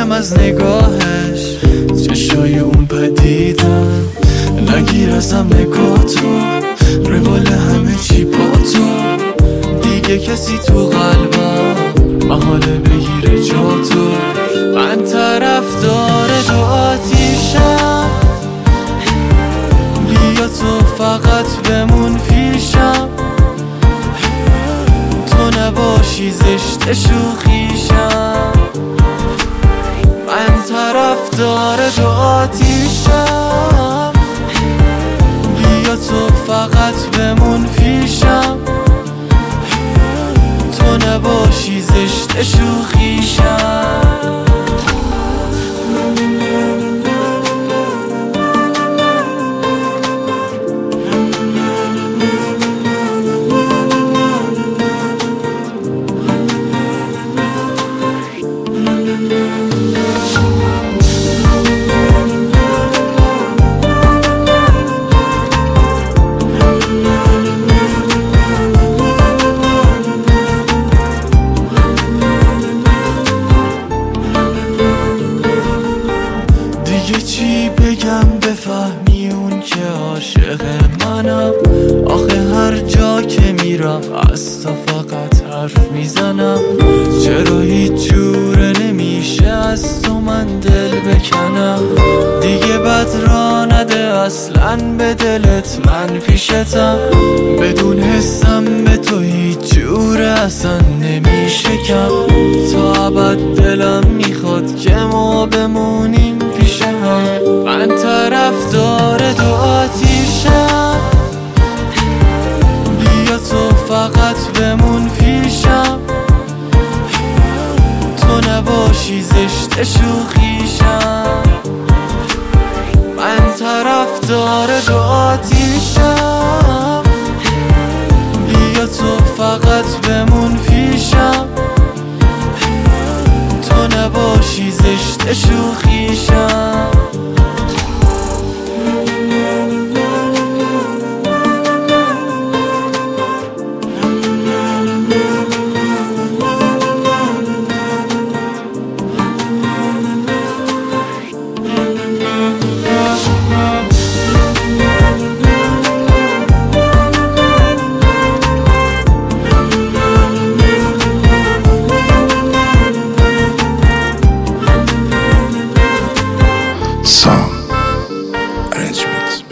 میگیرم از نگاهش، چشای اون پدیدن نگیر ازم نگاه تو، روال همه چی با تو، دیگه کسی تو قلبم محاله بگیره جا تو. من طرفدار دو آتیشم، بیا تو فقط بمون پیشم، تو نباشی زشت شوخیشم. من طرفدار دو آتیشم، بیا تو فقط بمون پیشم، تو نباشی زشت شوخیشم. دیگه چی بگم بفهمی اون که عاشق منم؟ آخه هر جا که میرم از تو فقط حرف میزنم، چرا هیچ جوره نمیشه از تو من دل بکنم؟ دیگه بد را نده اصلا به دلت، من پیشتم، بدون حسم به تو هیچ جوره اصلا نمیشه کم. تا ابد دلم میخواد که ما بمونیم پیش هم. من طرفدار دو آتیشم، بیا تو فقط بمون پیشم، تو نباشی زشت شوخیشم. من طرفدار دو آتیشم، بیا تو فقط بمون پیشم، تو نباشی زشت شوخیشم. Song arrangement.